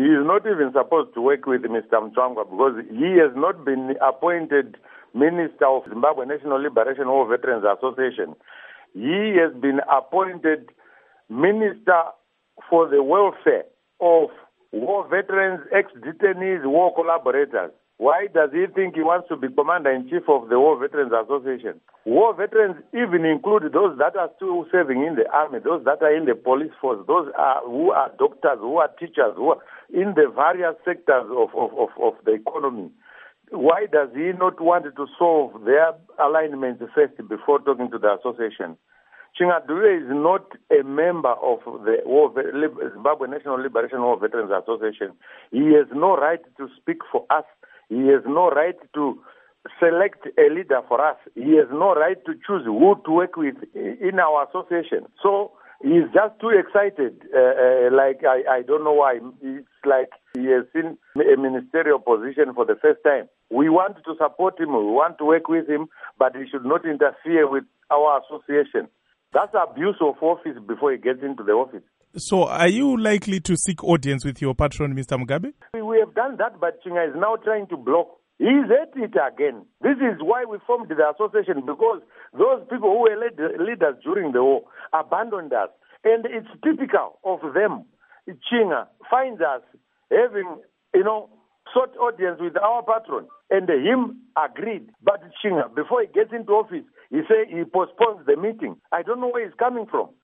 is not even supposed to work with Mr. Mchwangwa because he has not been appointed Minister of Zimbabwe National Liberation War Veterans Association. He has been appointed Minister for the Welfare of War Veterans, ex-detainees, war collaborators. Why does he think he wants to be Commander-in-Chief of the War Veterans Association? War veterans even include those that are still serving in the army, those that are in the police force, those who are doctors, who are teachers, who are in the various sectors of the economy. Why does he not want to solve their alignments first before talking to the association? Chinga Dube is not a member of the Zimbabwe National Liberation War Veterans Association. He has no right to speak for us. He has no right to select a leader for us. He has no right to choose who to work with in our association. So he's just too excited. I don't know why. It's like he has seen a ministerial position for the first time. We want to support him. We want to work with him, but he should not interfere with our association. That's abuse of office before he gets into the office. So are you likely to seek audience with your patron, Mr. Mugabe? We have done that, but Chinga is now trying to block. He's at it again. This is why we formed the association, because those people who were leaders during the war abandoned us. And it's typical of them. Chinga finds us having, sought audience with our patron, and him agreed. But Chinga, before he gets into office, he postpones the meeting. I don't know where he's coming from.